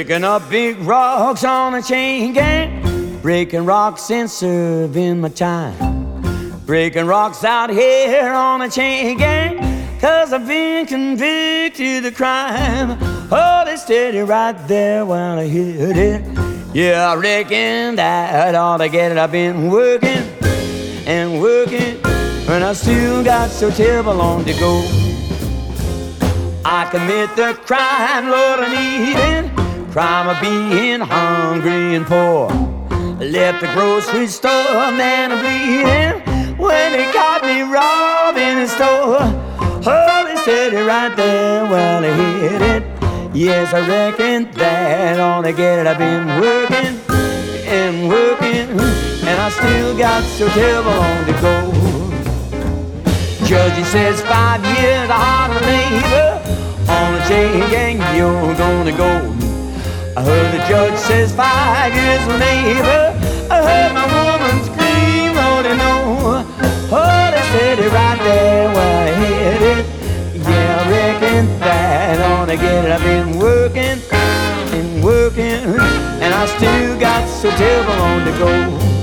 Picking up big rocks on a chain gang, breaking rocks and serving my time. Breaking rocks out here on a chain gang, 'cause I've been convicted of crime. Hold it steady right there while I hit it. Yeah, I reckon that ought to get it. I've been working and working, and I still got so terrible long to go. I commit the crime, Lord, I need it. Crime of being hungry and poor. Left the grocery store, man, I'm bleeding. When they caught me robbing the store, hold it steady right there while I hit it. Yes, I reckon that ought to get it. I've been working and working, and I still got so terrible long to go. Judge, he says 5 years of hard labor on a chain gang, you're gonna go. I heard the judge says 5 years of labor. I heard my woman scream, Lord, I know. Hold it steady right there where I hit it. Yeah, I reckon that ought to get it. I've been working and working, and I still got so terrible long to go.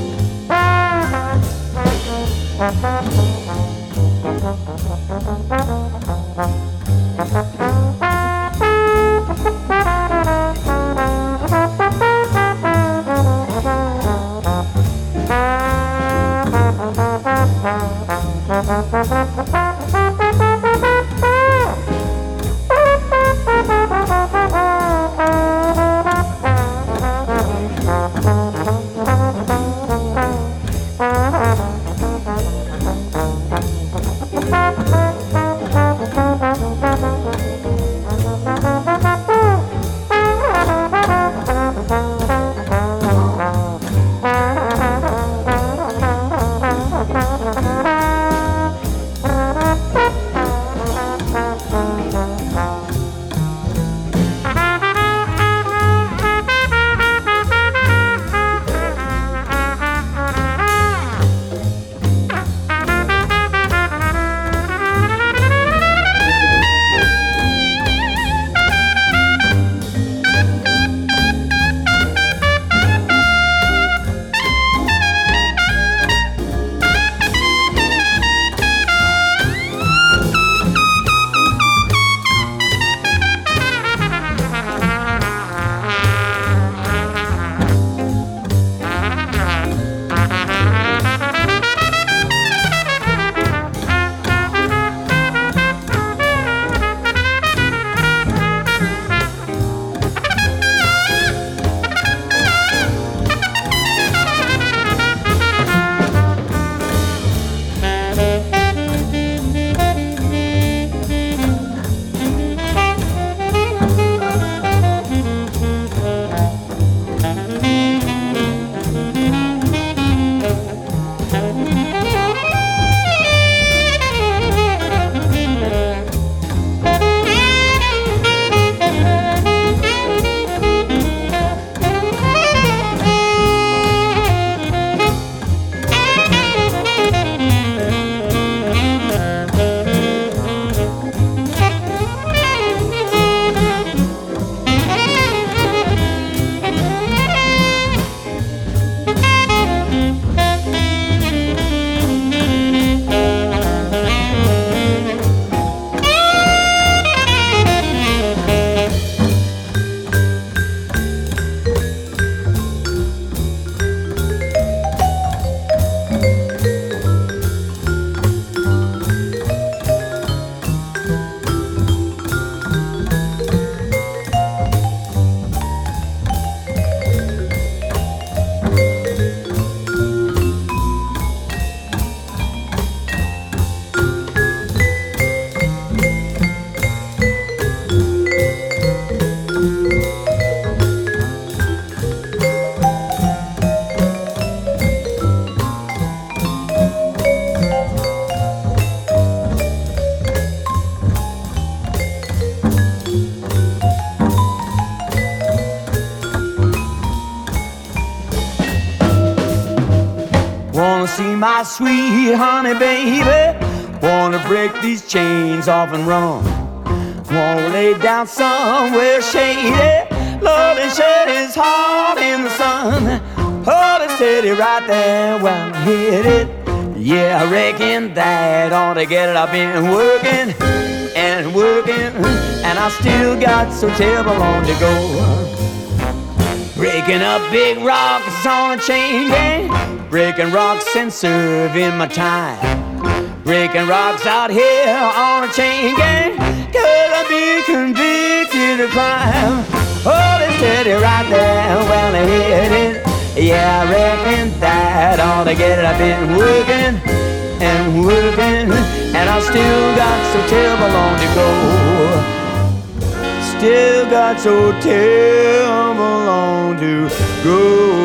Wanna see my sweet honey baby, wanna break these chains off and run. Wanna lay down somewhere shady, Lord, he shed his heart in the sun. Hold it steady right there while I hit it. Yeah, I reckon that altogether I've been working and working, and I still got so terrible long to go. Breaking up big rocks on a chain gang, breaking rocks and serving my time. Breaking rocks out here on a chain gang, 'cause I've been convicted of crime. Hold it steady right there while I hit it. Yeah, I reckon that altogether I've been working and working, and I still got so terrible long to go. Still got so terrible long to go.